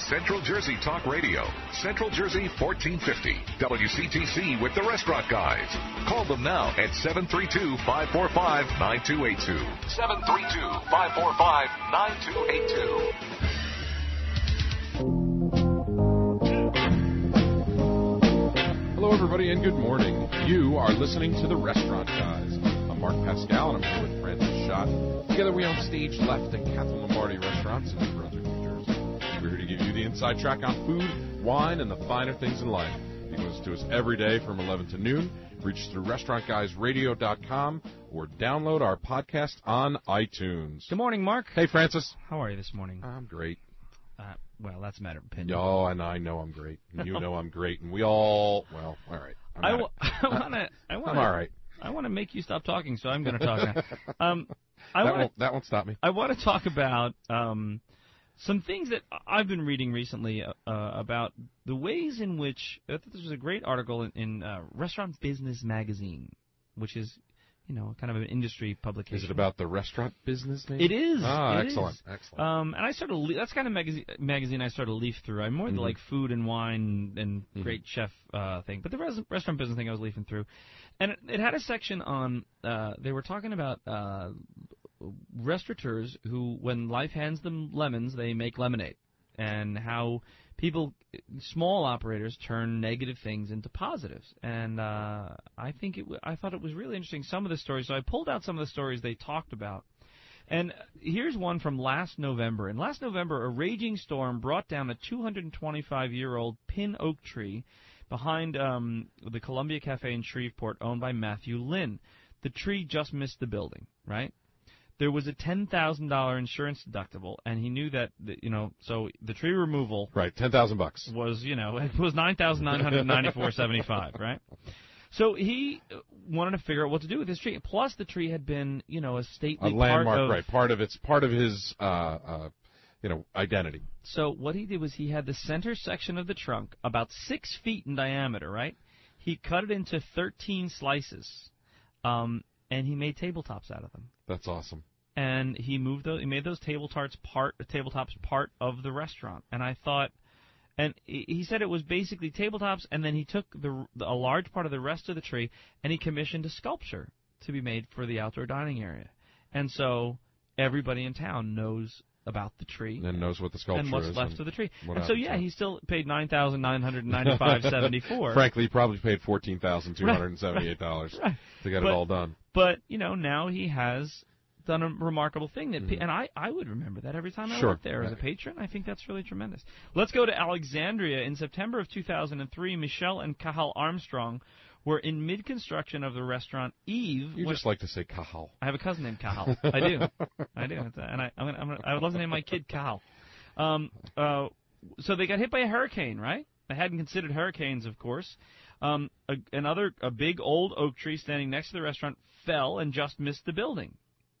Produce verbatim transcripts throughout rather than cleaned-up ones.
Central Jersey Talk Radio. Central Jersey fourteen fifty. W C T C with the Restaurant Guys. Call them now at seven three two, five four five, nine two eight two. seven three two, five four five, nine two eight two. Hello, everybody, and good morning. You are listening to the Restaurant Guys. I'm Mark Pascal, and I'm here with Francis Schott. Together, we own Stage Left and Catherine Lombardi restaurants in New Brunswick, New Jersey. We're here to give you the inside track on food, wine, and the finer things in life. You can listen to us every day from eleven to noon. Reach us through restaurant guys radio dot com or download our podcast on iTunes. Good morning, Mark. Hey, Francis. How are you this morning? I'm great. Uh, well, that's a matter of opinion. Oh, and I know I'm great. And you know I'm great. And we all, well, all right. I'm I, w- I want to. I want. I'm all right. I want to make you stop talking, so I'm going to talk now. Um, I that, wanna, won't, that won't stop me. I want to talk about um, some things that I've been reading recently uh, about the ways in which I thought this was a great article in, in uh, Restaurant Business Magazine, which is, you know, kind of an industry publication. Is it about the restaurant business, maybe? It is. Ah, it excellent, is. excellent. Um, and I started. Le- that's kind of magazine magazine I started to leaf through. I'm more Mm-hmm. the like food and wine and Mm-hmm. great chef uh, thing, but the res- restaurant business thing I was leafing through, and it, it had a section on. Uh, they were talking about uh, restaurateurs who, when life hands them lemons, they make lemonade, and how people, small operators, turn negative things into positives. And uh, I think it. W- I thought it was really interesting. Some of the stories. So I pulled out some of the stories they talked about. And here's one from last November. In last November, a raging storm brought down a two hundred twenty-five-year-old pin oak tree behind um, the Columbia Cafe in Shreveport, owned by Matthew Lynn. The tree just missed the building, right? There was a ten thousand dollars insurance deductible, and he knew that, you know, so the tree removal Right, ten thousand bucks was, you know, it was nine thousand nine hundred ninety-four dollars and seventy-five cents, right? So he wanted to figure out what to do with this tree. Plus, the tree had been, you know, a stately a landmark, part of, right? Part of its part of his, uh, uh, you know, identity. So what he did was he had the center section of the trunk about six feet in diameter, right? He cut it into thirteen slices, um, and he made tabletops out of them. That's awesome. And he moved those. He made those tabletops part tabletops part of the restaurant. And I thought. And he said it was basically tabletops, and then he took the, a large part of the rest of the tree, and he commissioned a sculpture to be made for the outdoor dining area. And so everybody in town knows about the tree. And knows what the sculpture and what's is. left and of the tree. And so, yeah, he still paid nine thousand nine hundred ninety-five dollars and seventy-four cents. Frankly, he probably paid fourteen thousand two hundred seventy-eight dollars right, right. to get but, it all done. But, you know, now he has done a remarkable thing, that, mm-hmm. and I, I would remember that every time I sure. went there as a patron. I think that's really tremendous. Let's go to Alexandria. In September of two thousand three, Michelle and Cahal Armstrong were in mid-construction of the restaurant Eve. You just like to say Cahal. I have a cousin named Cahal. I do. I do. It's a, and I, I'm gonna, I'm gonna, I would love to name my kid Cahal. Um, uh, so they got hit by a hurricane, right? They hadn't considered hurricanes, of course. Um, a, another, a big old oak tree standing next to the restaurant fell and just missed the building.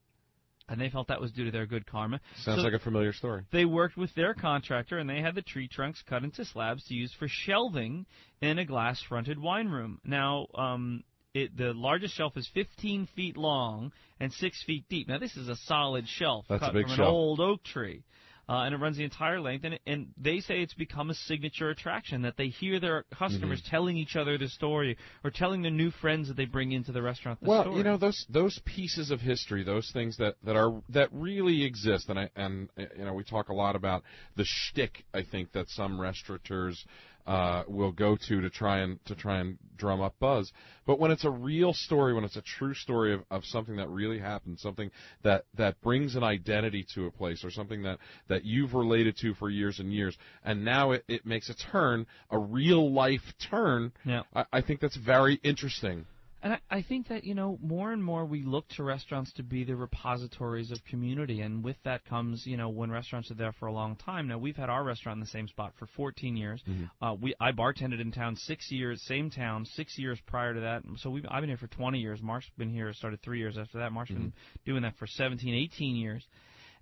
And they felt that was due to their good karma. Sounds so like a familiar story. They worked with their contractor, and they had the tree trunks cut into slabs to use for shelving in a glass-fronted wine room. Now, um, it, the largest shelf is fifteen feet long and six feet deep. Now, this is a solid shelf That's cut a big from shelf. an old oak tree. Uh, and it runs the entire length, and, it, and they say it's become a signature attraction, that they hear their customers mm-hmm. telling each other the story or telling their new friends that they bring into the restaurant the well, story. you know, those those pieces of history, those things that, that are that really exist, and I, and you know, we talk a lot about the shtick, I think, that some restaurateurs uh, will go to to try and to try and drum up buzz. But when it's a real story, when it's a true story of, of something that really happened, something that, that brings an identity to a place, or something that, that you've related to for years and years, and now it, it makes a turn, a real life turn, yeah. I, I think that's very interesting. And I, I think that, you know, more and more we look to restaurants to be the repositories of community, and with that comes, you know, when restaurants are there for a long time. Now, we've had our restaurant in the same spot for fourteen years. Mm-hmm. Uh, we I bartended in town six years, same town, six years prior to that. So we've, I've been here for twenty years. Mark's been here, started three years after that. Mark's mm-hmm. been doing that for seventeen, eighteen years.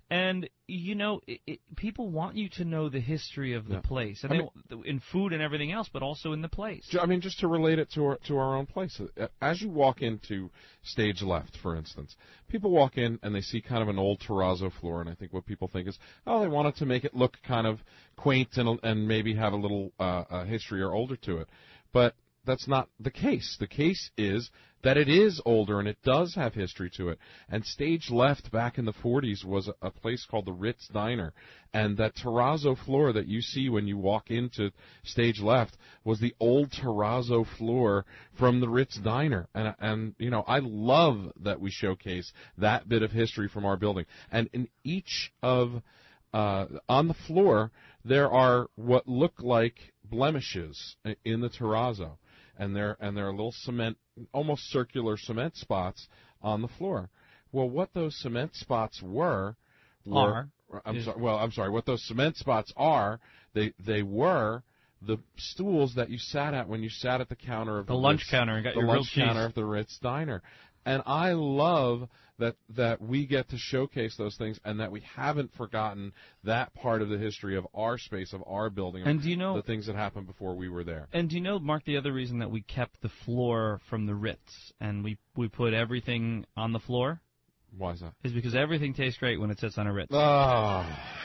And, you know, it, it, people want you to know the history of the Yeah. place, and I they, mean, in food and everything else, but also in the place. I mean, just to relate it to our, to our own place. As you walk into stage left, for instance, people walk in and they see kind of an old terrazzo floor, and I think what people think is, oh, they wanted to make it look kind of quaint and, and maybe have a little uh, uh, history or older to it. But that's not the case. The case is that it is older and it does have history to it. And stage left back in the forties was a, a place called the Ritz Diner. And that terrazzo floor that you see when you walk into stage left was the old terrazzo floor from the Ritz Diner. And, and you know, I love that we showcase that bit of history from our building. And in each of, uh, on the floor, there are what look like blemishes in the terrazzo. And there and there are little cement, almost circular cement spots on the floor. Well, what those cement spots were, were Are. I'm sorry. Well, I'm sorry. What those cement spots are, they they were the stools that you sat at when you sat at the counter of the, The lunch Ritz, counter and got the your lunch grilled counter cheese. of the Ritz Diner. And I love that that we get to showcase those things, and that we haven't forgotten that part of the history of our space, of our building, And do you know the things that happened before we were there. And do you know, Mark, the other reason that we kept the floor from the Ritz and we we put everything on the floor Why is that? is because everything tastes great when it sits on a Ritz. Oh,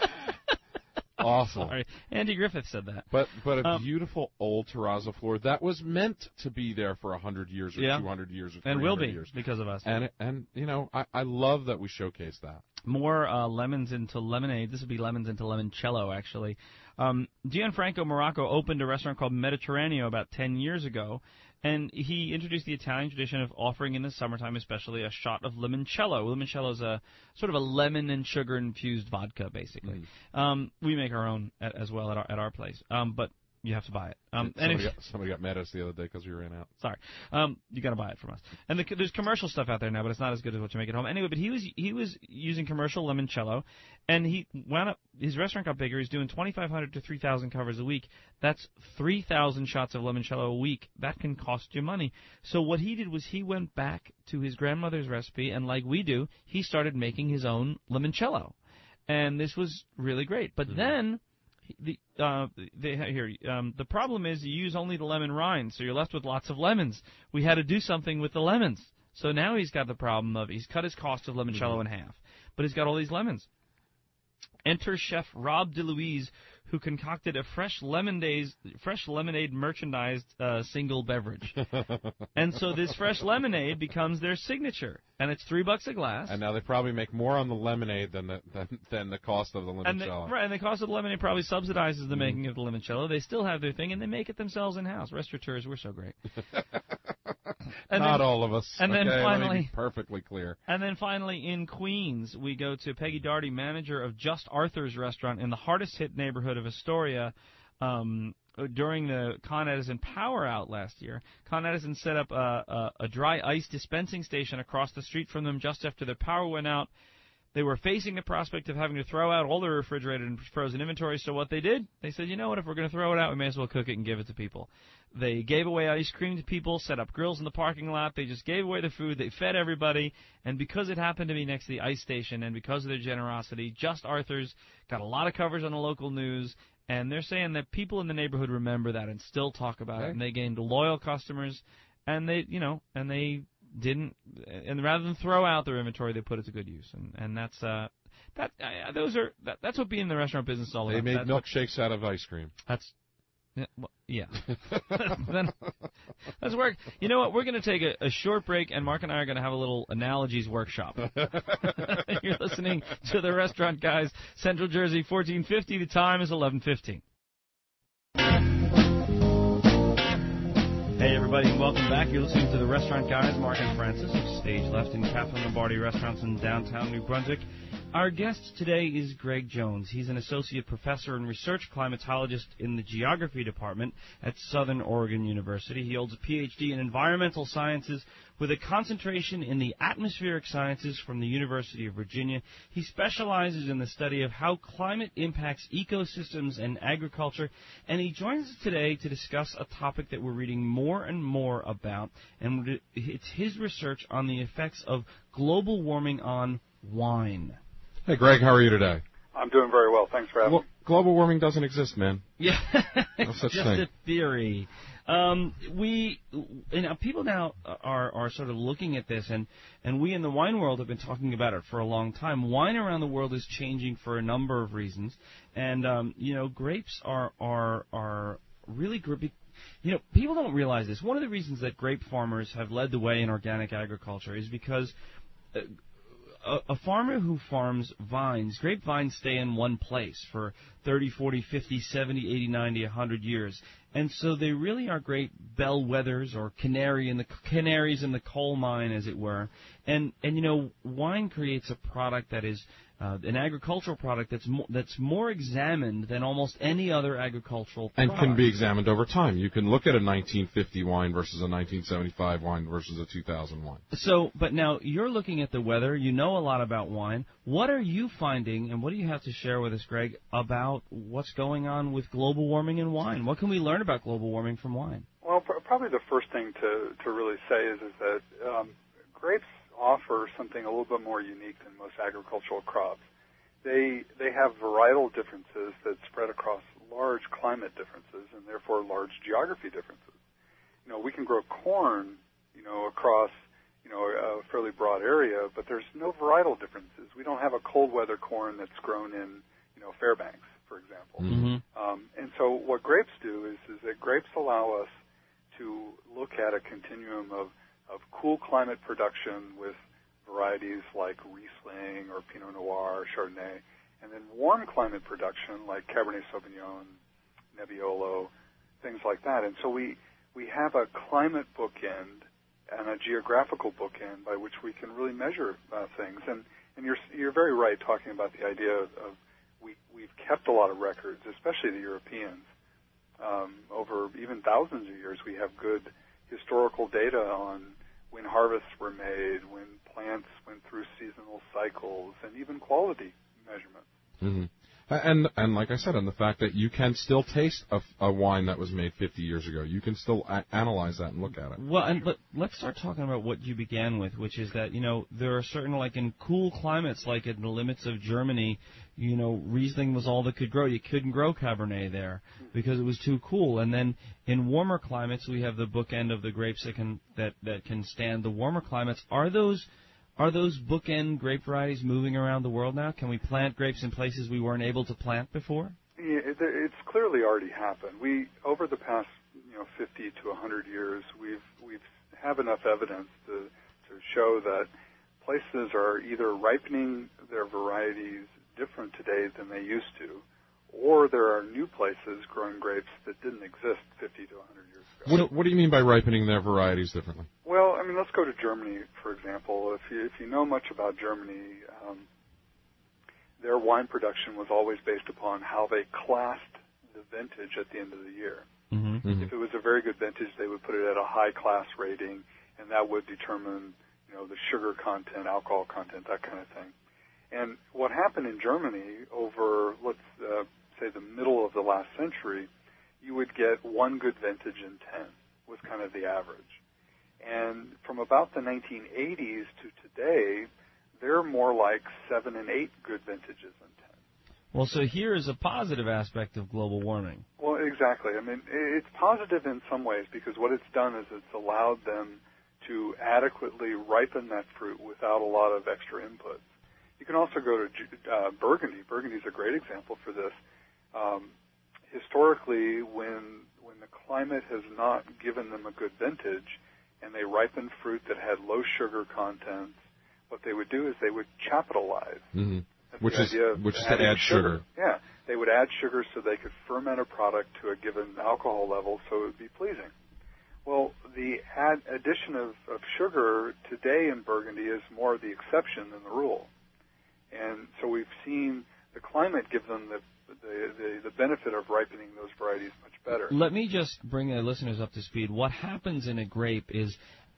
awful. Sorry, Andy Griffith said that. But but a Um, beautiful old terrazzo floor that was meant to be there for a hundred years or Yeah. two hundred years or And three will hundred be years. because of us. And and you know I, I love that we showcase that. More uh, lemons into lemonade. This would be lemons into limoncello, actually. Um, Gianfranco Morocco opened a restaurant called Mediterraneo about ten years ago, and he introduced the Italian tradition of offering in the summertime especially a shot of limoncello. Limoncello is a sort of a lemon and sugar infused vodka, basically. Mm. Um, we make our own at, as well at our, at our place, um, but you have to buy it. Um, and somebody, if, got, somebody got mad at us the other day because we ran out. Sorry, um, you got to buy it from us. And the, there's commercial stuff out there now, but it's not as good as what you make at home. Anyway, but he was he was using commercial limoncello, and he wound up. His restaurant got bigger. He's doing twenty-five hundred to three thousand covers a week. That's three thousand shots of limoncello a week. That can cost you money. So what he did was he went back to his grandmother's recipe, and like we do, he started making his own limoncello, and this was really great. But mm-hmm. then. The uh, they here um, the problem is you use only the lemon rind, so you're left with lots of lemons. We had to do something with the lemons, so now he's got the problem of he's cut his cost of limoncello mm-hmm. in half, but he's got all these lemons. Enter Chef Rob DeLuise, who concocted a fresh lemonade, fresh lemonade merchandised uh, single beverage, and so this fresh lemonade becomes their signature, and it's three bucks a glass. And now they probably make more on the lemonade than the than, than the cost of the limoncello. And the, right, and the cost of the lemonade probably subsidizes the mm-hmm. making of the limoncello. They still have their thing, and they make it themselves in house. Restaurateurs, we're so great. And Not then, all of us. And okay, then finally, let me be perfectly clear. And then finally, in Queens, we go to Peggy Darty, manager of Just Arthur's restaurant in the hardest hit neighborhood of Astoria. Um, during the Con Edison power out last year, Con Edison set up a, a, a dry ice dispensing station across the street from them just after their power went out. They were facing the prospect of having to throw out all their refrigerated and frozen inventory, so what they did, they said, you know what, if we're going to throw it out, we may as well cook it and give it to people. They gave away ice cream to people, set up grills in the parking lot, they just gave away the food, they fed everybody, and because it happened to be next to the ice station and because of their generosity, Just Arthur's got a lot of coverage on the local news, and they're saying that people in the neighborhood remember that and still talk about okay. it, and they gained loyal customers, and they, you know, and they... didn't and rather than throw out their inventory, they put it to good use, and and that's uh that uh, those are that, that's what being in the restaurant business is all they about. made that's milkshakes what, out of ice cream. That's yeah, well, yeah. Then let's work. You know what? We're going to take a, a short break, and Mark and I are going to have a little analogies workshop. You're listening to the Restaurant Guys, Central Jersey, fourteen fifty. The time is eleven fifteen. Hey, everybody, and welcome back. You're listening to the Restaurant Guys, Mark and Francis of Stage Left in Catherine Lombardi Restaurants in downtown New Brunswick. Our guest today is Greg Jones. He's an associate professor and research climatologist in the geography department at Southern Oregon University. He holds a P H D in environmental sciences with a concentration in the atmospheric sciences from the University of Virginia. He specializes in the study of how climate impacts ecosystems and agriculture, and he joins us today to discuss a topic that we're reading more and more about, and it's his research on the effects of global warming on wine. Hey, Greg, how are you today? I'm doing very well. Thanks for having well, me. Global warming doesn't exist, man. Yeah, no such just thing. a theory. Um, we, you know, people now are are sort of looking at this, and and we in the wine world have been talking about it for a long time. Wine around the world is changing for a number of reasons, and um, you know, grapes are are are really grippy. You know, people don't realize this. One of the reasons that grape farmers have led the way in organic agriculture is because Uh, A, a farmer who farms vines, grapevines stay in one place for thirty, forty, fifty, seventy, eighty, ninety, one hundred years. And so they really are great bellwethers or canary in the canaries in the coal mine, as it were. And, and you know, wine creates a product that is uh, an agricultural product that's mo- that's more examined than almost any other agricultural and product. can be examined over time. You can look at a nineteen fifty wine versus a nineteen seventy-five wine versus a two thousand wine. So, but now you're looking at the weather. You know a lot about wine. What are you finding, and what do you have to share with us, Greg, about what's going on with global warming in wine? What can we learn about global warming from wine? Well, pr- probably the first thing to, to really say is, is that um, grapes offer something a little bit more unique than most agricultural crops. They they have varietal differences that spread across large climate differences and therefore large geography differences. You know, we can grow corn, you know, across, you know, a fairly broad area, but there's no varietal differences. We don't have a cold weather corn that's grown in, you know, Fairbanks, for example. Mm-hmm. Um, and so what grapes do is, is that grapes allow us to look at a continuum of, of cool climate production with varieties like Riesling or Pinot Noir or Chardonnay, and then warm climate production like Cabernet Sauvignon, Nebbiolo, things like that. And so we, we have a climate bookend and a geographical bookend by which we can really measure uh, things. And, and you're, you're very right talking about the idea of, of we, we've kept a lot of records, especially the Europeans. Um, over even thousands of years, we have good historical data on when harvests were made, when plants went through seasonal cycles, and even quality measurements. Mm-hmm. And and like I said, and the fact that you can still taste a, a wine that was made fifty years ago, you can still a- analyze that and look at it. Well, and but let's start talking about what you began with, which is that, you know, there are certain, like in cool climates, like in the limits of Germany, you know, Riesling was all that could grow. You couldn't grow Cabernet there because it was too cool. And then in warmer climates, we have the bookend of the grapes that can that, that can stand the warmer climates. Are those Are those bookend grape varieties moving around the world now? Can we plant grapes in places we weren't able to plant before? Yeah, it, it's clearly already happened. We, over the past, you know, fifty to one hundred years, we've we've have enough evidence to to show that places are either ripening their varieties different today than they used to, or there are new places growing grapes that didn't exist fifty to one hundred years ago. What, what do you mean by ripening their varieties differently? Well, I mean, let's go to Germany, for example. If you, if you know much about Germany, um, their wine production was always based upon how they classed the vintage at the end of the year. Mm-hmm. Mm-hmm. If it was a very good vintage, they would put it at a high class rating, and that would determine, you know, the sugar content, alcohol content, that kind of thing. And what happened in Germany over, let's uh, say, the middle of the last century, you would get one good vintage in ten, was kind of the average. And from about the nineteen eighties to today, they're more like seven and eight good vintages in ten. Well, so here is a positive aspect of global warming. Well, exactly. I mean, it's positive in some ways because what it's done is it's allowed them to adequately ripen that fruit without a lot of extra inputs. You can also go to uh, Burgundy. Burgundy is a great example for this. Um, historically, when when the climate has not given them a good vintage and they ripen fruit that had low sugar contents, what they would do is they would chapitalize. Mm-hmm. That's Which the is idea of which is to adding add sugar. Yeah, they would add sugar so they could ferment a product to a given alcohol level so it would be pleasing. Well, the add, addition of, of sugar today in Burgundy is more the exception than the rule. And so we've seen the climate give them the, the, the, the benefit of ripening those varieties much better. Let me just bring the listeners up to speed. What happens in a grape is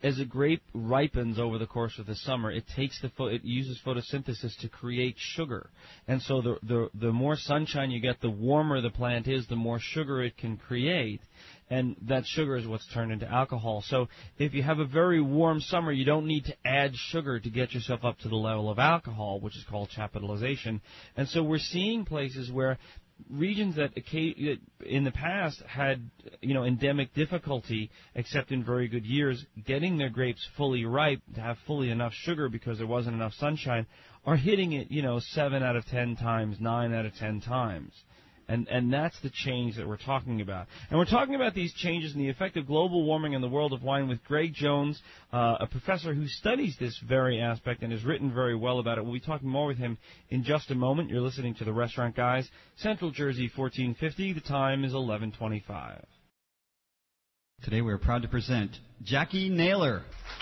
as a grape ripens over the course of the summer, it takes the pho- it uses photosynthesis to create sugar, and so the the the more sunshine you get, the warmer the plant is, the more sugar it can create, and that sugar is what's turned into alcohol. So if you have a very warm summer, you don't need to add sugar to get yourself up to the level of alcohol, which is called chapitalization. And so we're seeing places where regions that in the past had, you know, endemic difficulty, except in very good years, getting their grapes fully ripe to have fully enough sugar because there wasn't enough sunshine, are hitting it, you know, seven out of ten times, nine out of ten times. And and that's the change that we're talking about. And we're talking about these changes and the effect of global warming in the world of wine with Greg Jones, uh, a professor who studies this very aspect and has written very well about it. We'll be talking more with him in just a moment. You're listening to The Restaurant Guys, Central Jersey fourteen fifty. The time is eleven twenty-five. Today we are proud to present Jackie Naylor.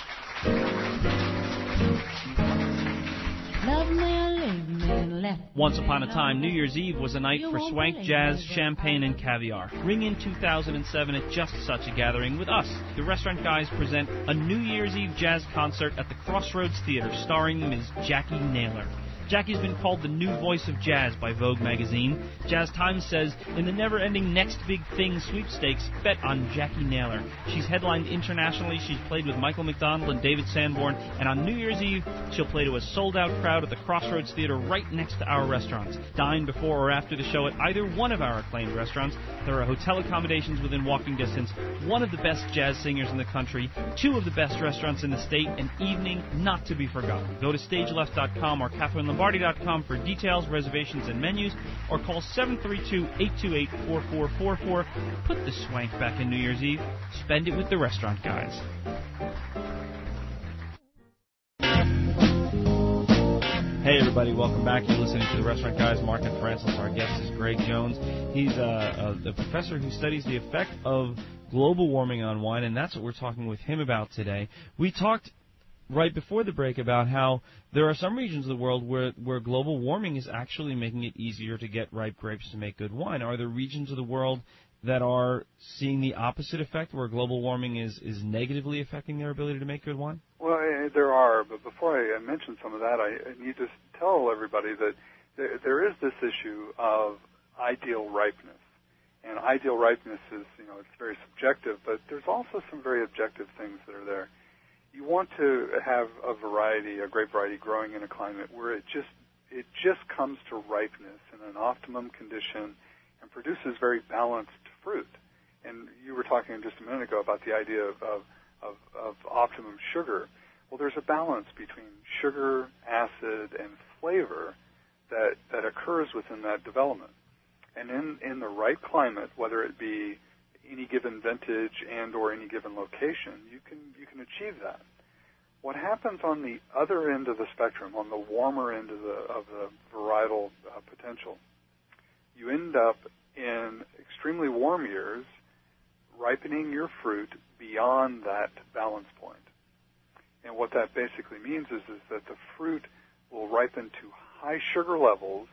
Once upon a time, New Year's Eve was a night for swank, jazz, champagne, and caviar. Ring in two thousand seven at just such a gathering with us. The Restaurant Guys present a New Year's Eve jazz concert at the Crossroads Theater starring Miz Jackie Naylor. Jackie's been called the new voice of jazz by Vogue magazine. Jazz Times says, in the never-ending Next Big Thing sweepstakes, bet on Jackie Naylor. She's headlined internationally. She's played with Michael McDonald and David Sanborn. And on New Year's Eve, she'll play to a sold-out crowd at the Crossroads Theater right next to our restaurants. Dine before or after the show at either one of our acclaimed restaurants. There are hotel accommodations within walking distance, one of the best jazz singers in the country, two of the best restaurants in the state, an evening not to be forgotten. Go to stage left dot com or Catherine Lombardi dot com for details, reservations, and menus, or call seven three two, eight two eight, four four four four. Put the swank back in New Year's Eve. Spend it with the Restaurant Guys. Hey everybody, welcome back. You're listening to the Restaurant Guys. Mark and Francis. Our guest is Greg Jones. He's uh, a, a professor who studies the effect of global warming on wine, and that's what we're talking with him about today. We talked right before the break about how there are some regions of the world where, where global warming is actually making it easier to get ripe grapes to make good wine. Are there regions of the world that are seeing the opposite effect, where global warming is, is negatively affecting their ability to make good wine? Well, uh, there are, but before I mention some of that, I, I need to tell everybody that there, there is this issue of ideal ripeness. And ideal ripeness is, you know, it's very subjective, but there's also some very objective things that are there. You want to have a variety, a grape variety growing in a climate where it just it just comes to ripeness in an optimum condition and produces very balanced fruit. And you were talking just a minute ago about the idea of, of, of, of optimum sugar. Well, there's a balance between sugar, acid, and flavor that, that occurs within that development. And in, in the right climate, whether it be any given vintage and or any given location, you can you can achieve that. What happens on the other end of the spectrum, on the warmer end of the of the varietal uh, potential, you end up in extremely warm years ripening your fruit beyond that balance point. And what that basically means is, is that the fruit will ripen to high sugar levels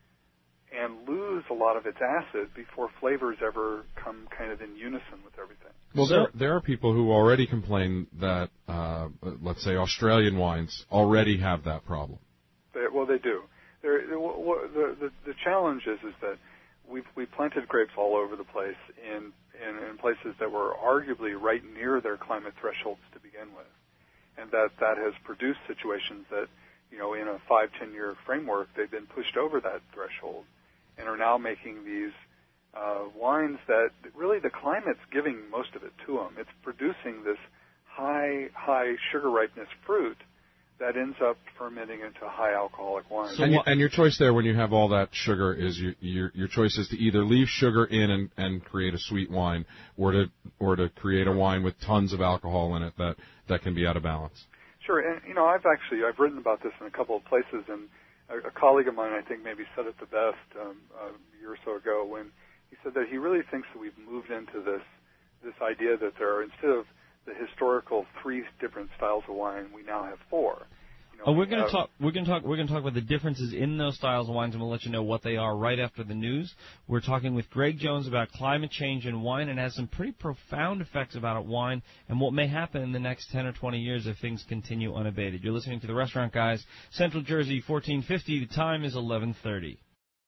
and lose a lot of its acid before flavors ever come kind of in unison with everything. Well, there there are people who already complain that, uh, let's say, Australian wines already have that problem. They, well, they do. They're, the, the the challenge is is that we've we planted grapes all over the place in, in in places that were arguably right near their climate thresholds to begin with, and that that has produced situations that, you know, in a five ten year framework, they've been pushed over that threshold and are now making these uh, wines that really the climate's giving most of it to them. It's producing this high, high sugar ripeness fruit that ends up fermenting into high alcoholic wine. So and, you, and your choice there, when you have all that sugar, is you, your your choice is to either leave sugar in and, and create a sweet wine, or to or to create a wine with tons of alcohol in it that, that can be out of balance. Sure, and you know, I've actually I've written about this in a couple of places, and a, a colleague of mine, I think, maybe said it the best um, a year or so ago when he said that he really thinks that we've moved into this this idea that there are, instead of the historical three different styles of wine, we now have four. You know, Oh, we're going to talk. We're going to talk. We're going to talk about the differences in those styles of wines, and we'll let you know what they are right after the news. We're talking with Greg Jones about climate change in wine, and it has some pretty profound effects about wine and what may happen in the next ten or twenty years if things continue unabated. You're listening to the Restaurant Guys, Central Jersey, fourteen fifty. The time is eleven thirty.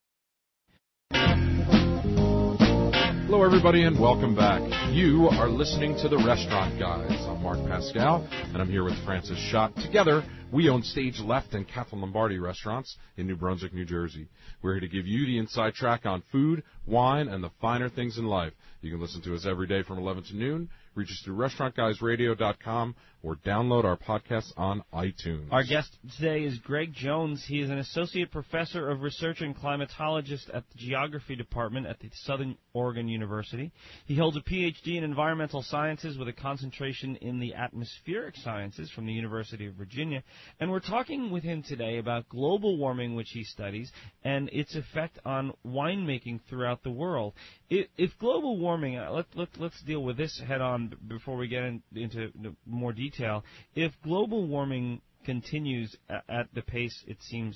Hello, everybody, and welcome back. You are listening to the Restaurant Guys. I'm Mark Pascal, and I'm here with Francis Schott. Together, we own Stage Left and Catherine Lombardi restaurants in New Brunswick, New Jersey. We're here to give you the inside track on food, wine, and the finer things in life. You can listen to us every day from eleven to noon. Reach us through restaurant guys radio dot com or download our podcasts on iTunes. Our guest today is Greg Jones. He is an associate professor of research and climatologist at the Geography Department at the Southern Oregon University. He holds a P H D in environmental sciences with a concentration in the atmospheric sciences from the University of Virginia. And we're talking with him today about global warming, which he studies, and its effect on winemaking throughout the world. If, if global warming, uh, let, let, let's deal with this head on before we get in, into more detail. If global warming continues at, at the pace it seems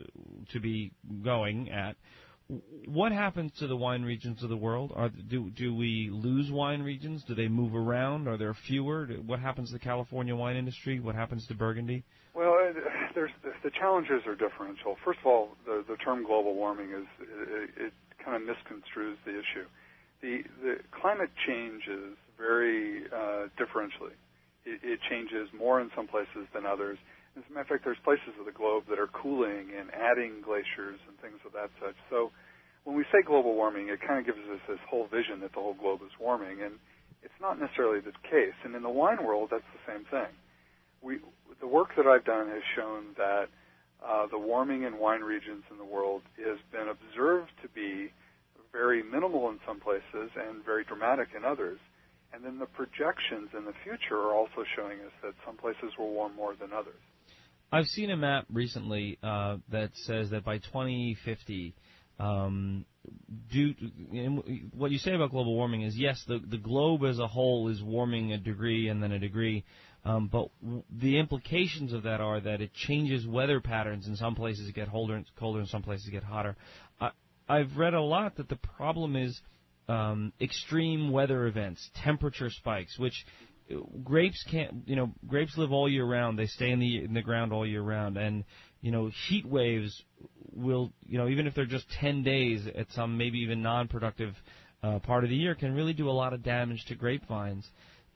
to be going at, what happens to the wine regions of the world? Are, do, do we lose wine regions? Do they move around? Are there fewer? What happens to the California wine industry? What happens to Burgundy? Well, there's, the challenges are differential. First of all, the, the term global warming is it, it kind of misconstrues the issue. The, the climate changes very uh, differentially. It, it changes more in some places than others. As a matter of fact, there's places of the globe that are cooling and adding glaciers and things of that such. So when we say global warming, it kind of gives us this whole vision that the whole globe is warming, and it's not necessarily the case. And in the wine world, that's the same thing. We, the work that I've done has shown that uh, the warming in wine regions in the world has been observed to be very minimal in some places and very dramatic in others. And then the projections in the future are also showing us that some places will warm more than others. I've seen a map recently uh, that says that by twenty fifty, um, due to, what you say about global warming is, yes, the, the globe as a whole is warming a degree and then a degree, um, but w- the implications of that are that it changes weather patterns. In some places it gets colder, colder, in some places it get hotter. I, I've read a lot that the problem is um, extreme weather events, temperature spikes, which grapes can't, you know, grapes live all year round. They stay in the in the ground all year round, and you know, heat waves will, you know, even if they're just ten days at some maybe even non-productive uh, part of the year, can really do a lot of damage to grapevines.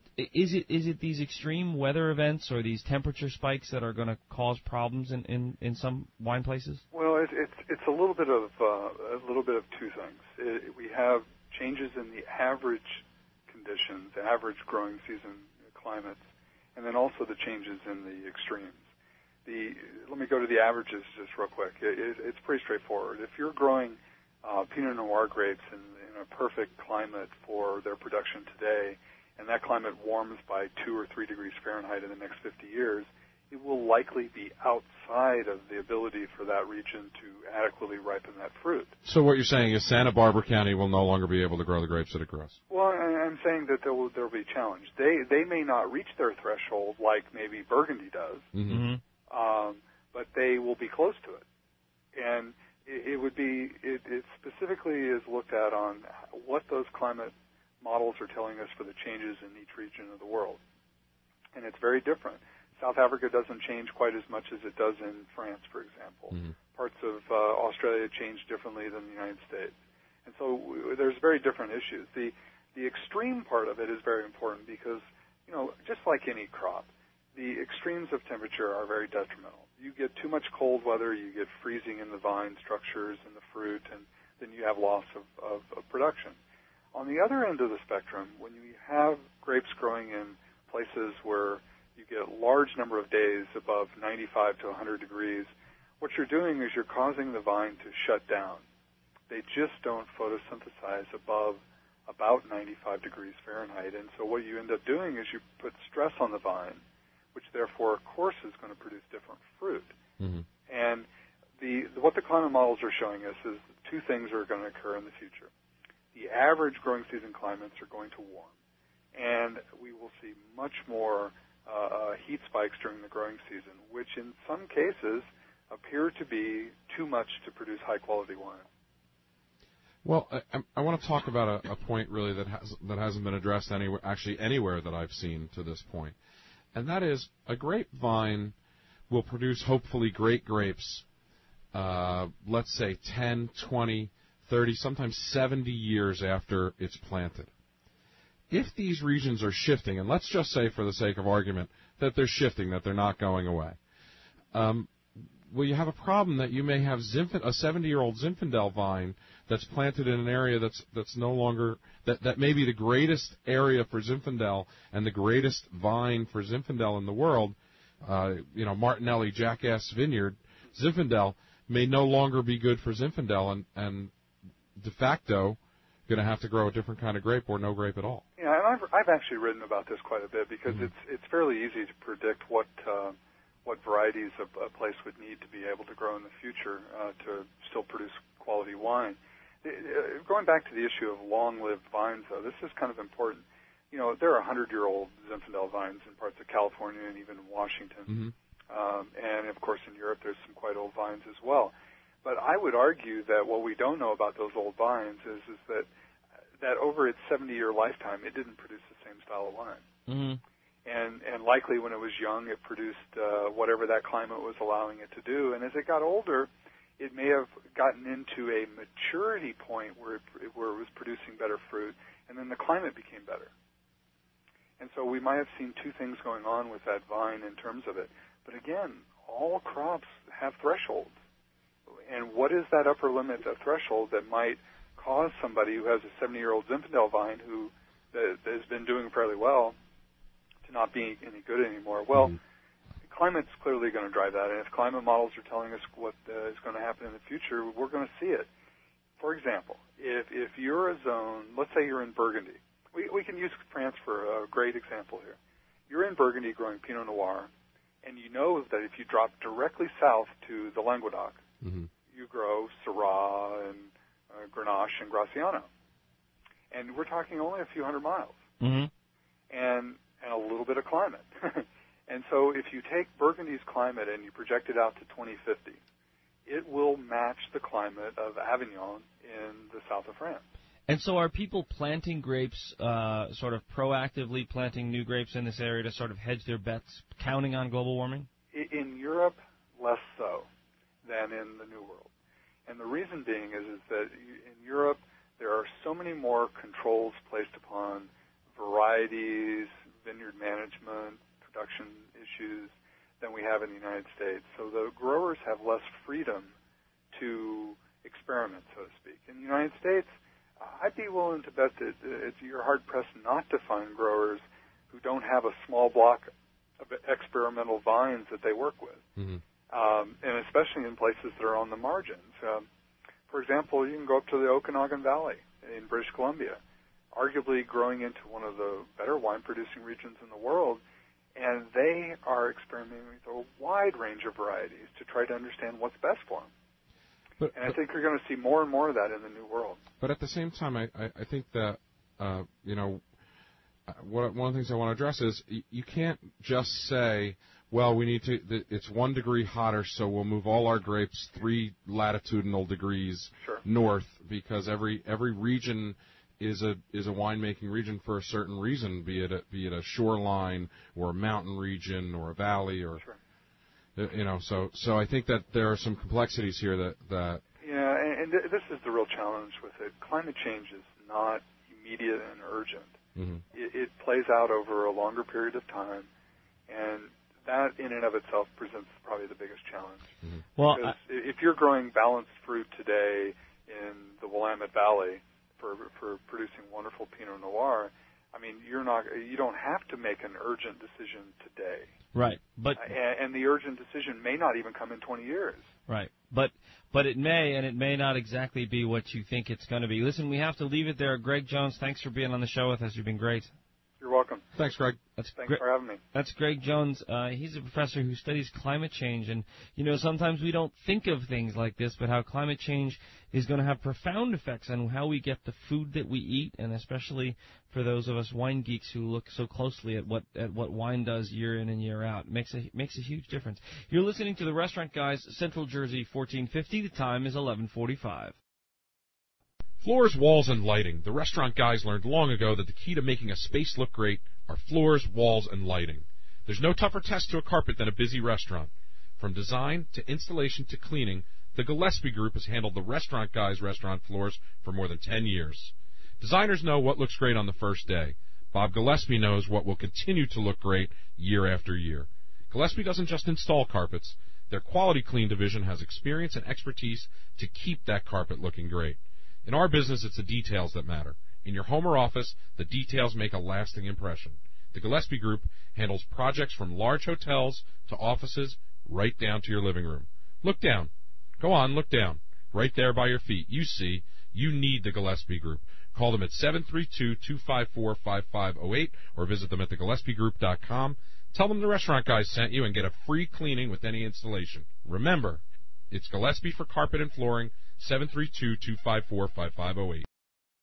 Is it is it these extreme weather events or these temperature spikes that are going to cause problems in, in, in some wine places? Well, it, it's it's a little bit of uh, a little bit of two things. It, we have changes in the average conditions, average growing season climates, and then also the changes in the extremes. The let me go to the averages just real quick. It, it, it's pretty straightforward. If you're growing uh, Pinot Noir grapes in, in a perfect climate for their production today, and that climate warms by two or three degrees Fahrenheit in the next fifty years, it will likely be outside of the ability for that region to adequately ripen that fruit. So what you're saying is Santa Barbara County will no longer be able to grow the grapes that it grows? Well, I'm saying that there will there will be a challenge. They they may not reach their threshold like maybe Burgundy does, Mm-hmm. um, but they will be close to it. And it, it would be it, it specifically is looked at on what those climate models are telling us for the changes in each region of the world, and it's very different. South Africa doesn't change quite as much as it does in France, for example. Mm-hmm. Parts of uh, Australia change differently than the United States. And so w- there's very different issues. The the extreme part of it is very important because, you know, just like any crop, the extremes of temperature are very detrimental. You get too much cold weather, you get freezing in the vine structures and the fruit, and then you have loss of, of, of production. On the other end of the spectrum, when you have grapes growing in places where you get a large number of days above ninety-five to one hundred degrees, what you're doing is you're causing the vine to shut down. They just don't photosynthesize above about ninety-five degrees Fahrenheit. And so what you end up doing is you put stress on the vine, which therefore, of course, is going to produce different fruit. Mm-hmm. And the what the climate models are showing us is two things are going to occur in the future. The average growing season climates are going to warm, and we will see much more uh, uh, heat spikes during the growing season, which in some cases appear to be too much to produce high-quality wine. Well, I, I want to talk about a, a point really that has that hasn't been addressed anywhere, actually anywhere that I've seen to this point, and that is a grapevine will produce hopefully great grapes, uh, let's say ten, twenty, thirty, sometimes seventy years after it's planted. If these regions are shifting, and let's just say for the sake of argument that they're shifting, that they're not going away, um, well, you have a problem that you may have Zinf- a seventy-year-old Zinfandel vine that's planted in an area that's that's no longer that that may be the greatest area for Zinfandel and the greatest vine for Zinfandel in the world. Uh, you know, Martinelli Jackass Vineyard, Zinfandel may no longer be good for Zinfandel, and and de facto going to have to grow a different kind of grape or no grape at all. Yeah, and I've I've actually written about this quite a bit because mm-hmm. it's it's fairly easy to predict what. Uh, what varieties a, a place would need to be able to grow in the future uh, to still produce quality wine. Uh, going back to the issue of long-lived vines, though, this is kind of important. You know, there are one hundred-year-old Zinfandel vines in parts of California and even in Washington. Mm-hmm. Um, and, of course, in Europe there's some quite old vines as well. But I would argue that what we don't know about those old vines is, is that, that over its seventy-year lifetime, it didn't produce the same style of wine. Mm-hmm. And, and likely when it was young, it produced uh, whatever that climate was allowing it to do. And as it got older, it may have gotten into a maturity point where it, where it was producing better fruit, and then the climate became better. And so we might have seen two things going on with that vine in terms of it. But again, all crops have thresholds. And what is that upper limit of threshold that might cause somebody who has a seventy-year-old Zinfandel vine who that has been doing fairly well not being any good anymore? Well, mm-hmm. climate's clearly going to drive that, and if climate models are telling us what uh, is going to happen in the future, we're going to see it. For example, if if you're a zone, let's say you're in Burgundy. We, we can use France for a great example here. You're in Burgundy growing Pinot Noir, and you know that if you drop directly south to the Languedoc, mm-hmm. you grow Syrah and uh, Grenache and Graciano. And we're talking only a few hundred miles. Mm-hmm. And and a little bit of climate. And so if you take Burgundy's climate and you project it out to twenty fifty, it will match the climate of Avignon in the south of France. And so are people planting grapes, uh, sort of proactively planting new grapes in this area to sort of hedge their bets, counting on global warming? In Europe, less so than in the New World. And the reason being is, is that in Europe, there are so many more controls placed upon varieties, vineyard management, production issues than we have in the United States. So the growers have less freedom to experiment, so to speak. In the United States, I'd be willing to bet that it's, you're hard-pressed not to find growers who don't have a small block of experimental vines that they work with, mm-hmm. um, and especially in places that are on the margins. Um, for example, you can go up to the Okanagan Valley in British Columbia, arguably growing into one of the better wine-producing regions in the world, and they are experimenting with a wide range of varieties to try to understand what's best for them. But, and I but, think you're going to see more and more of that in the New World. But at the same time, I, I, I think that, uh, you know, what, one of the things I want to address is y- you can't just say, well, we need to, th- it's one degree hotter, so we'll move all our grapes three latitudinal degrees sure. north, because every every region is a is a winemaking region for a certain reason, be it a, be it a shoreline or a mountain region or a valley or sure. you know. So so I think that there are some complexities here that that yeah, and, and th- this is the real challenge with it. Climate change is not immediate and urgent. Mm-hmm. It, it plays out over a longer period of time, and that in and of itself presents probably the biggest challenge. Mm-hmm. Well, because I, if you're growing balanced fruit today in the Willamette Valley for for producing wonderful Pinot Noir, I mean, you're not you don't have to make an urgent decision today. Right, but uh, and, and the urgent decision may not even come in twenty years. Right, but but it may, and it may not exactly be what you think it's going to be. Listen, we have to leave it there. Greg Jones, thanks for being on the show with us. You've been great. You're welcome. welcome. Thanks, Greg. That's Thanks Gre- for having me. That's Greg Jones. Uh, he's a professor who studies climate change, and you know sometimes we don't think of things like this, but how climate change is going to have profound effects on how we get the food that we eat, and especially for those of us wine geeks who look so closely at what at what wine does year in and year out. It makes a makes a huge difference. You're listening to the Restaurant Guys, Central Jersey, fourteen fifty. The time is eleven forty-five. Floors, walls, and lighting. The restaurant guys learned long ago that the key to making a space look great are floors, walls, and lighting. There's no tougher test to a carpet than a busy restaurant. From design to installation to cleaning, the Gillespie Group has handled the restaurant guys' restaurant floors for more than ten years. Designers know what looks great on the first day. Bob Gillespie knows what will continue to look great year after year. Gillespie doesn't just install carpets. Their Quality Clean division has experience and expertise to keep that carpet looking great. In our business, it's the details that matter. In your home or office, the details make a lasting impression. The Gillespie Group handles projects from large hotels to offices right down to your living room. Look down. Go on, look down. Right there by your feet. You see, you need the Gillespie Group. Call them at seven three two, two five four, five five zero eight or visit them at the gillespie group dot com. Tell them the restaurant guys sent you and get a free cleaning with any installation. Remember, it's Gillespie for carpet and flooring, seven three two, two five four, five five zero eight.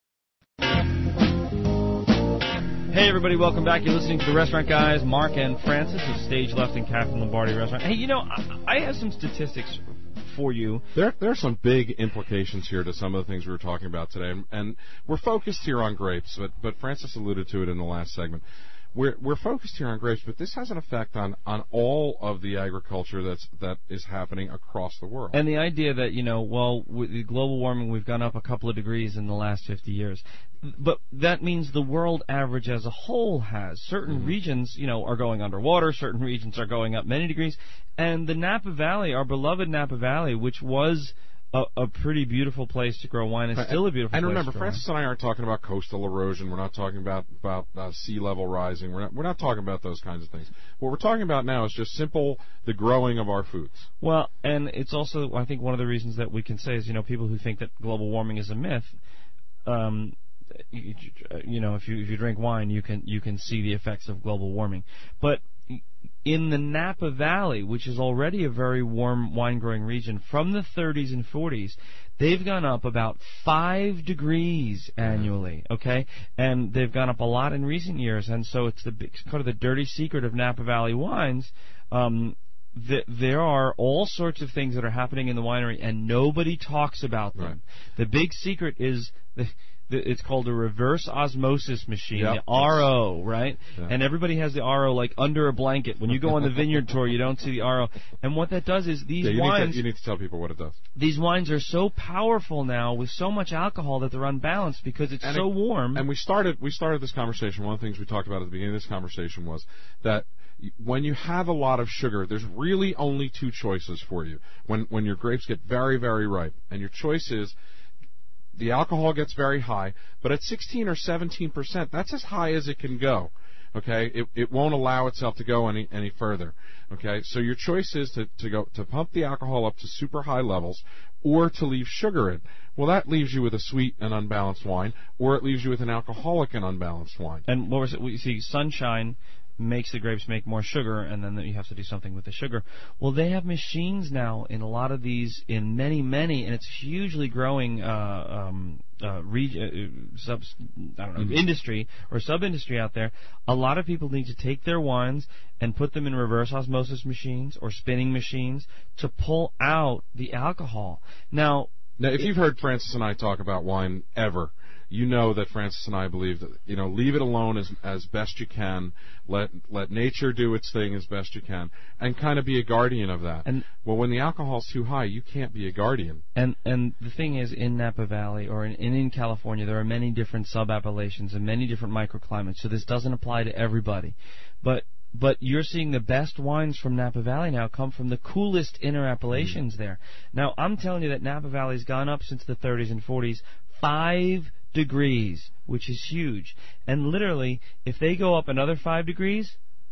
Hey, everybody, welcome back. You're listening to the Restaurant Guys, Mark and Francis of Stage Left and Captain Lombardi Restaurant. Hey, you know, I, I have some statistics for you. There, there are some big implications here to some of the things we were talking about today, and, and we're focused here on grapes, but, but Francis alluded to it in the last segment. We're, we're focused here on grapes, but this has an effect on, on all of the agriculture that's that is happening across the world. And the idea that, you know, well, with global warming, we've gone up a couple of degrees in the last fifty years. But that means the world average as a whole has. Certain mm-hmm. regions, you know, are going underwater. Certain regions are going up many degrees. And the Napa Valley, our beloved Napa Valley, which was A, a pretty beautiful place to grow wine. It's still a beautiful and place remember, to grow Francis wine. and I aren't talking about coastal erosion. We're not talking about about uh, sea level rising. We're not we're not talking about those kinds of things. What we're talking about now is just simple the growing of our foods. Well, and it's also, I think, one of the reasons that we can say is, you know, people who think that global warming is a myth. Um, you, you know, if you if you drink wine, you can you can see the effects of global warming, but in the Napa Valley, which is already a very warm wine-growing region, from the thirties and forties, they've gone up about five degrees annually, okay? And they've gone up a lot in recent years, and so it's the big, kind of the dirty secret of Napa Valley wines. Um, th- there are all sorts of things that are happening in the winery, and nobody talks about them. Right. The big secret is the... It's called a reverse osmosis machine, yep. the R O, right? Yeah. And everybody has the R O like under a blanket. When you go on the vineyard tour, you don't see the R O. And what that does is these yeah, you wines... Need to, you need to tell people what it does. These wines are so powerful now with so much alcohol that they're unbalanced because it's and so it, warm. And we started, we started this conversation, one of the things we talked about at the beginning of this conversation was that when you have a lot of sugar, there's really only two choices for you when, when your grapes get very, very ripe. And your choice is... the alcohol gets very high, but at sixteen or seventeen percent, that's as high as it can go. Okay, it it won't allow itself to go any any further. Okay, so your choice is to to go to pump the alcohol up to super high levels, or to leave sugar in. Well, that leaves you with a sweet and unbalanced wine, or it leaves you with an alcoholic and unbalanced wine. And what was it? We see Sunshine makes the grapes make more sugar, and then you have to do something with the sugar. Well, they have machines now in a lot of these, in many, many, and it's hugely growing uh, um, uh, reg- uh, sub, I don't know, mm-hmm. industry or sub-industry out there. A lot of people need to take their wines and put them in reverse osmosis machines or spinning machines to pull out the alcohol. Now, now if it, you've heard Francis and I talk about wine ever, you know that Francis and I believe that, you know, leave it alone as as best you can. Let let nature do its thing as best you can, and kind of be a guardian of that. And well, when the alcohol's too high, you can't be a guardian. And and the thing is, in Napa Valley or in, in California, there are many different sub-appellations and many different microclimates, so this doesn't apply to everybody. But But you're seeing the best wines from Napa Valley now come from the coolest inner appellations mm. there. Now, I'm telling you that Napa Valley's gone up since the thirties and forties five degrees, which is huge. And literally, if they go up another five degrees,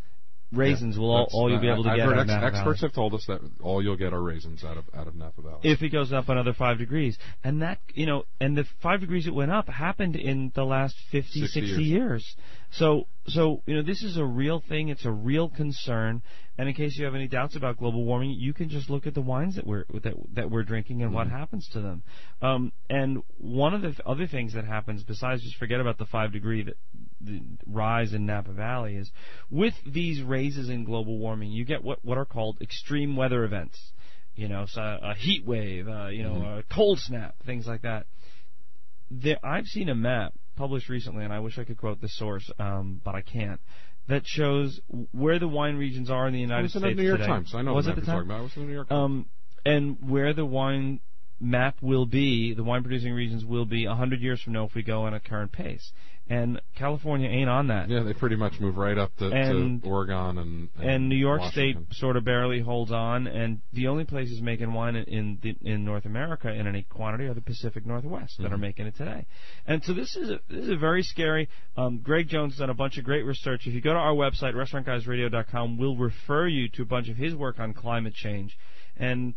raisins yeah, will all, all you'll be able to I've get heard out of ex- Napa experts Valley. have told us that all you'll get are raisins out of out of Napa Valley. If it goes up another five degrees. And that, you know, and the five degrees it went up happened in the last fifty, sixty, sixty years. years. So, so, you know, this is a real thing. It's a real concern. And in case you have any doubts about global warming, you can just look at the wines that we're that, that we're drinking and mm-hmm. what happens to them. Um, and one of the th- other things that happens, besides just forget about the five degree that, the rise in Napa Valley, is with these raises in global warming, you get what what are called extreme weather events. You know, so a heat wave, uh, you know, mm-hmm. a cold snap, things like that. There, I've seen a map published recently, and I wish I could quote the source, um, but I can't, that shows where the wine regions are in the United States today. It was in the New York today. Times. I know was the it map the you're time? talking about. It was in the New York Times. Um, and where the wine map will be, the wine-producing regions will be one hundred years from now if we go on a current pace. And California ain't on that. Yeah, they pretty much move right up to, and, to Oregon and, and and New York Washington. State sort of barely holds on. And the only places making wine in the, in North America in any quantity are the Pacific Northwest mm-hmm. that are making it today. And so this is a, this is a very scary. Um, Greg Jones has done a bunch of great research. If you go to our website, restaurant guys radio dot com, we'll refer you to a bunch of his work on climate change. And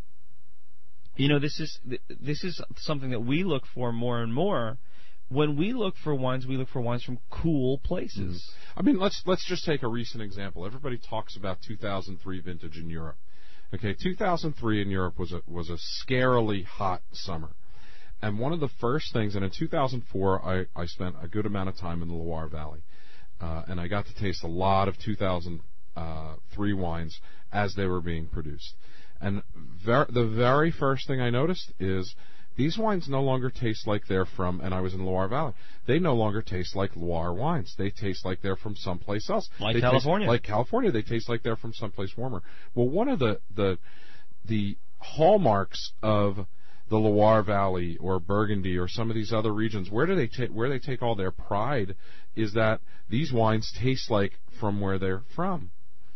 you know, this is this is something that we look for more and more. When we look for wines, we look for wines from cool places. Mm-hmm. I mean, let's let's just take a recent example. Everybody talks about two thousand three vintage in Europe. Okay, two thousand three in Europe was a was a scarily hot summer. And one of the first things, and in two thousand four, I, I spent a good amount of time in the Loire Valley. Uh, and I got to taste a lot of two thousand three wines as they were being produced. And ver- the very first thing I noticed is these wines no longer taste like they're from, and I was in Loire Valley, they no longer taste like Loire wines. They taste like they're from someplace else. Like they California. Taste, like California. They taste like they're from someplace warmer. Well, one of the, the, the hallmarks of the Loire Valley or Burgundy or some of these other regions, where do they ta- where they take all their pride, is that these wines taste like from where they're from.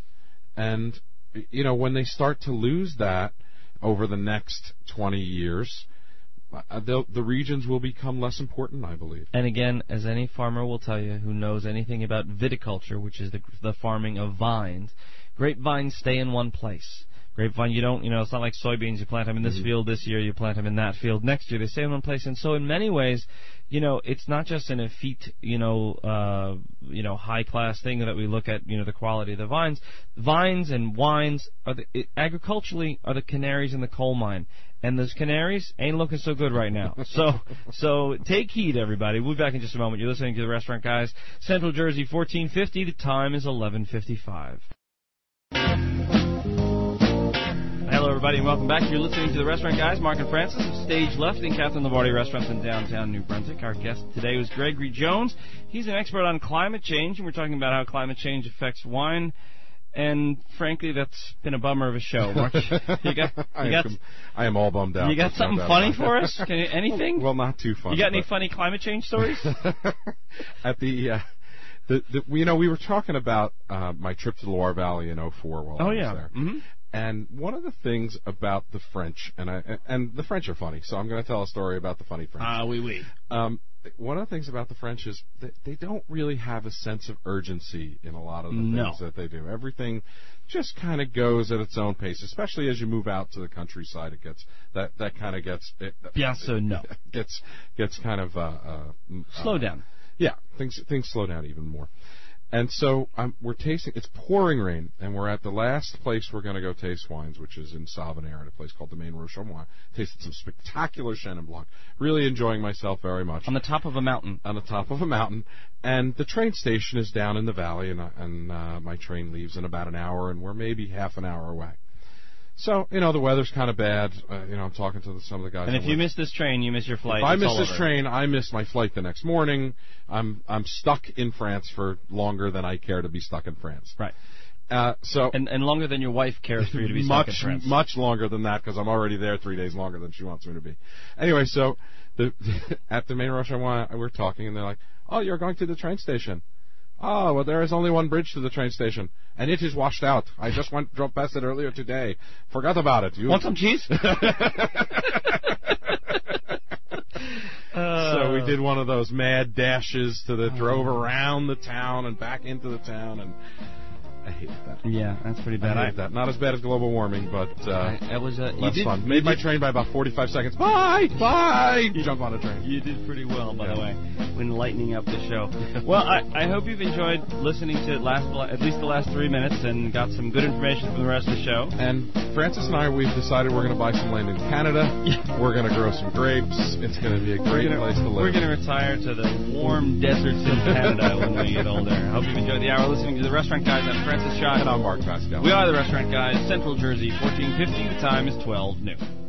And, you know, when they start to lose that over the next twenty years, uh, the regions will become less important, I believe. And again, as any farmer will tell you who knows anything about viticulture, which is the, the farming of vines, grapevines stay in one place. Grapevine, you don't, you know, it's not like soybeans. You plant them in this mm-hmm. field this year, you plant them in that field next year. They stay in one place. And so in many ways, you know, it's not just an effete, you know, uh, you know, high-class thing that we look at, you know, the quality of the vines. Vines and wines, are the, it, agriculturally, are the canaries in the coal mine. And those canaries ain't looking so good right now. So so take heed, everybody. We'll be back in just a moment. You're listening to The Restaurant Guys, Central Jersey, fourteen fifty. The time is eleven fifty-five. Hello, everybody, and welcome back. You're listening to The Restaurant Guys. Mark and Francis of Stage Left in Catherine Lavardi Restaurants in downtown New Brunswick. Our guest today was Gregory Jones. He's an expert on climate change, and we're talking about how climate change affects wine. And frankly, that's been a bummer of a show. Mark, you got, you I, got, am, I am all bummed out. You got something no funny for us? Can you, anything? Well, not too funny. You got any funny climate change stories? At the, uh, the, the, you know, we were talking about uh, my trip to the Loire Valley in oh four while oh, I was yeah. there. Mm-hmm. And one of the things about the French, and I and the French are funny, so I'm going to tell a story about the funny French. Ah, uh, oui, oui. Um, one of the things about the French is that they don't really have a sense of urgency in a lot of the no. things that they do. Everything just kind of goes at its own pace, especially as you move out to the countryside. It gets that that kind of gets it, bien so no gets gets kind of uh, uh, slow uh, down. Yeah, things things slow down even more. And so um, we're tasting, it's pouring rain, and we're at the last place we're going to go taste wines, which is in Savenay, at a place called Domaine Rochemont. Tasted some spectacular Chenin Blanc. Really enjoying myself very much. On the top of a mountain. On the top of a mountain. And the train station is down in the valley, and, and uh, my train leaves in about an hour, and we're maybe half an hour away. So, you know, the weather's kind of bad. Uh, you know, I'm talking to the, some of the guys. And if you miss this train, you miss your flight. If I it's miss all this over. train, I miss my flight the next morning. I'm I'm stuck in France for longer than I care to be stuck in France. Right. Uh, so and, and longer than your wife cares for you to be much, stuck in France. Much longer than that, because I'm already there three days longer than she wants me to be. Anyway, so the, at the main Rochemont, we're talking, and they're like, "Oh, you're going to the train station." Oh, well, there is only one bridge to the train station, and it is washed out. I just went drove past it earlier today. Forgot about it. You want some cheese? uh, so we did one of those mad dashes to the drove around the town and back into the town, and I hated that. Yeah, that's pretty bad. I hated that. Not as bad as global warming, but uh, I, it was uh, less you did, fun. Made my train by about forty-five seconds. Bye! Bye! You jump on a train. You did pretty well, by yeah. the way, when lightening up the show. Well, I, I hope you've enjoyed listening to it last, at least the last three minutes and got some good information from the rest of the show. And Francis and I, we've decided we're going to buy some land in Canada. We're going to grow some grapes. It's going to be a great gonna, place to live. We're going to retire to the warm deserts of Canada when we get older. I hope you've enjoyed the hour listening to the Restaurant Guys. I'm Francis Schott. And I'm Mark Pascal. We are the Restaurant Guys, Central Jersey, fourteen fifty. The time is twelve noon.